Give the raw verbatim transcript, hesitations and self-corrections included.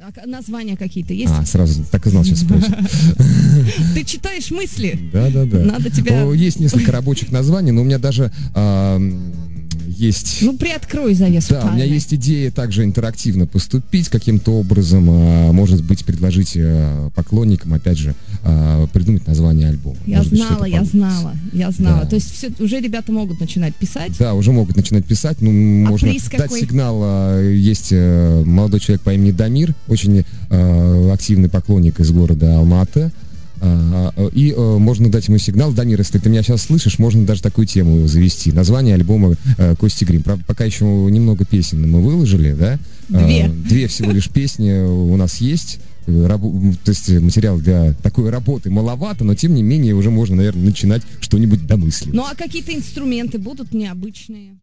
А названия какие-то есть? А, сразу, так и знал, сейчас спросит. Ты читаешь мысли? Да, да, да. Надо тебя... Есть несколько рабочих названий, но у меня даже есть... Ну, приоткрой завесу. Да, у меня есть идея также интерактивно поступить каким-то образом, может быть, предложить поклонникам, опять же, придумать название альбома. Я Может быть, знала, я знала, я знала. Да. То есть все, уже ребята могут начинать писать? Да, уже могут начинать писать. Ну, а можно приз дать какой? сигнал. Есть молодой человек по имени Дамир, очень активный поклонник из города Алма-Ате. И э, можно дать ему сигнал. Дамир, если ты меня сейчас слышишь, можно даже такую тему завести. Название альбома э, Кости Грим. Правда, пока еще немного песен мы выложили, да? Две. Э, две всего лишь песни у нас есть. Рабо- то есть материал для такой работы маловато, но тем не менее уже можно, наверное, начинать что-нибудь домысливать. Ну а какие-то инструменты будут необычные?